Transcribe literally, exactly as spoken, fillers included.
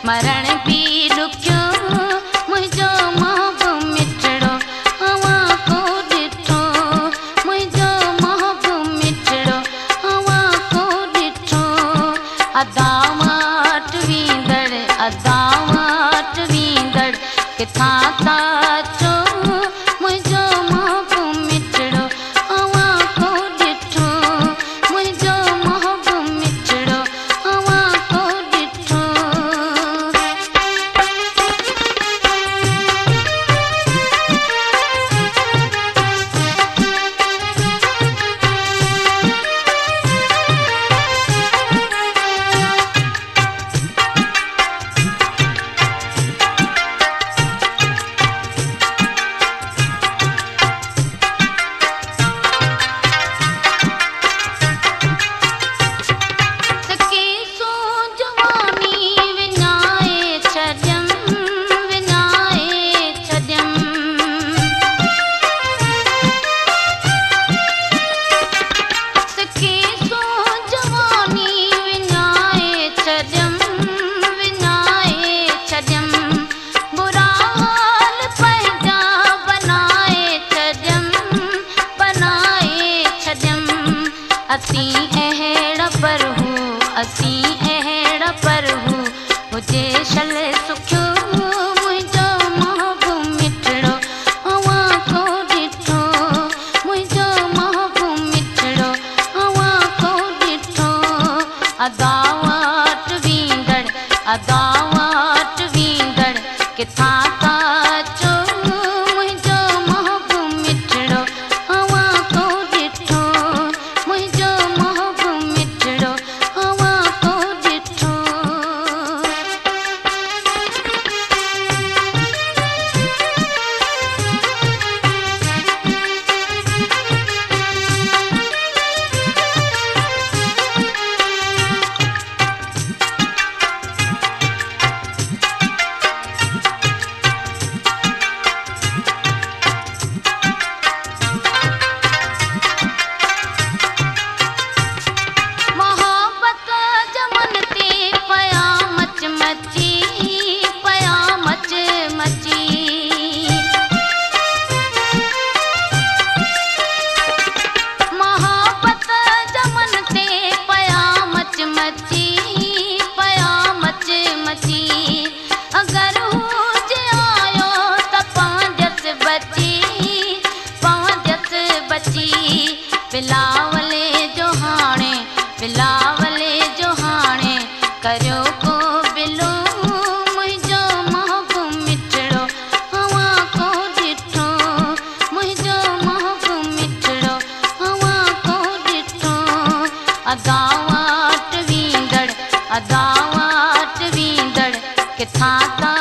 मरण भी ॾुखियो मुंहिंजो महबूब मिठड़ो अवां को ॾिठो मुंहिंजो महबूब मिठड़ो अवां को ॾिठो अदा वटि वेंदड़ अदा वटि वेंदड़ किथां था अचो मुंहिंजो महबूब मिठड़ो अवां को ॾिठो मुंहिंजो महबूब मिठड़ो अवां को ॾिठो असीं अहिड़ा पर हू असीं अहिड़ा पर हू हुजे शल सुखियो मुंहिंजो महबूब मिठड़ो अवां को ॾिठो मुंहिंजो महबूब मिठड़ो अवां को ॾिठो अदा वटि वेंदड़ अदा वटि वेंदड़ किथां था अचो मुंहिंजो महबूब मिठड़ो अवां को ॾिठो मुंहिंजो महबूब मिठड़ो अवां को ॾिठो बिलावले जो हाणे बिलावले जो हाणे करियो को बिलो मुंहिंजो महबूब मिठड़ो अवां को ॾिठो मुंहिंजो महबूब मिठड़ो अवां को ॾिठो अदा वटि वेंदड़ अदा वटि वेंदड़ किथां था